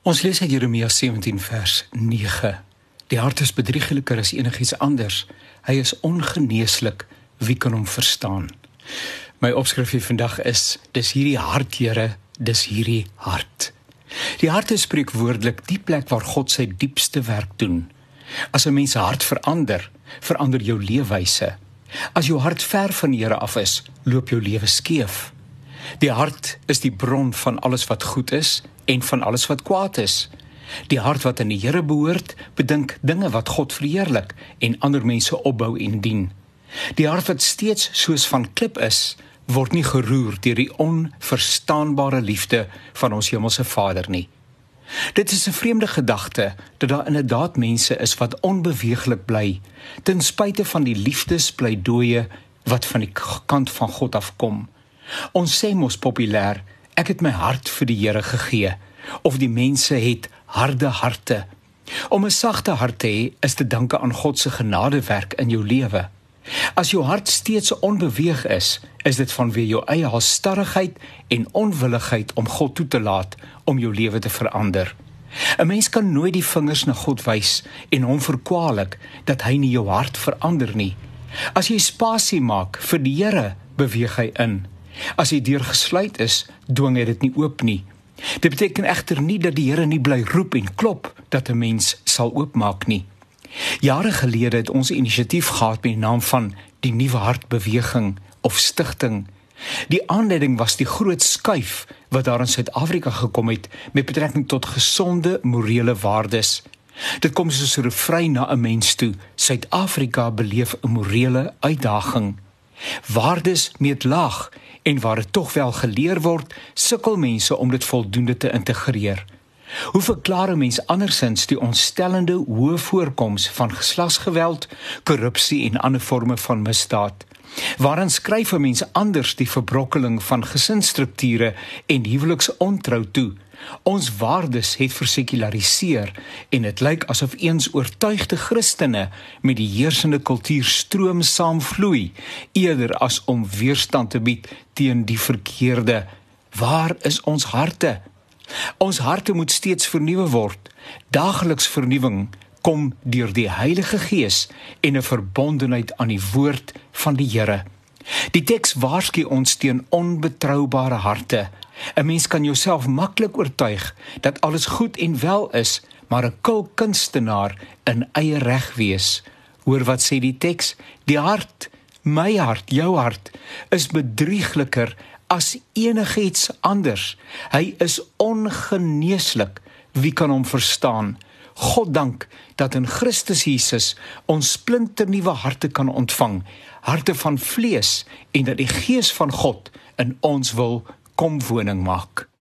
Ons lees uit Jeremia 17 vers 9. Die hart is bedriegeliker as enigiets anders. Hy is ongeneeslik, wie kan hom verstaan? My opskrif vir vandag is, dis hierdie hart, Here, dis hierdie hart. Die hart is spreekwoordelik die plek waar God sy diepste werk doen. As 'n mens se hart verander, verander jou leefwyse. As jou hart ver van die Here af is, loop jou lewe skeef. Die hart is die bron van alles wat goed is en van alles wat kwaad is. Die hart wat aan die Here behoort, bedink dinge wat God verheerlik en ander mense opbou en dien. Die hart wat steeds soos van klip is, word nie geroer deur die onverstaanbare liefde van ons hemelse Vader nie. Dit is 'n vreemde gedagte dat daar inderdaad mense is wat onbeweeglik bly, ten spyte van die liefdespleidooie wat van die kant van God afkom. Ons sê mos populêr, ek het my hart vir die Here gegee, of die mense het harde harte. Om 'n sagte hart te hê, is te danke aan God se genadewerk in jou lewe. As jou hart steeds onbeweeg is dit vanweë jou eie halsstarrigheid en onwilligheid om God toe te laat om jou lewe te verander. 'n Mens kan nooit die vingers na God wys en hom verkwalik dat hy nie jou hart verander nie. As jy spasie maak vir die Here, beweeg hy in. As die deur gesluit is, dwing hy dit nie oop nie. Dit beteken egter nie dat die Here nie bly roep en klop dat 'n mens sal oopmaak nie. Jare gelede het ons 'n inisiatief gehad met die naam van die Nuwe Hartbeweging of Stichting. Die aanleiding was die groot skuif wat daar in Suid-Afrika gekom het met betrekking tot gesonde morele waardes. Dit kom soos 'n refrein na 'n mens toe. Suid-Afrika beleef 'n morele uitdaging. Waardes meet laag en waar dit tog wel geleer word, sukkel mense om dit voldoende te integreer. Hoe verklaar 'n mens andersins die ontstellende hoë voorkoms van geslagsgeweld, korrupsie en ander forme van misdaad? Waarin skryf 'n mens anders die verbrokkeling van gesinsstrukture en huweliksontrouw toe? Ons waardes het versekulariseer en dit lyk asof eens oortuigde Christene met die heersende kultuurstroom saamvloei, eerder as om weerstand te bied teen die verkeerde. Waar is ons harte? Ons harte moet steeds vernuwe word. Daagliks vernuwing kom deur die Heilige Gees en 'n verbondenheid aan die woord van die Here. Die teks waarsku ons teen onbetroubare harte. 'n Mens kan jouself maklik oortuig dat alles goed en wel is, maar 'n kul kunstenaar in eie reg wees. Hoor wat sê die teks? Die hart, my hart, jou hart, is bedriegliker as enigiets anders. Hy is ongeneeslik, wie kan hom verstaan? God dank dat in Christus Jesus ons splinternuwe harte kan ontvang, harte van vlees, en dat die Gees van God in ons wil kom woning maak.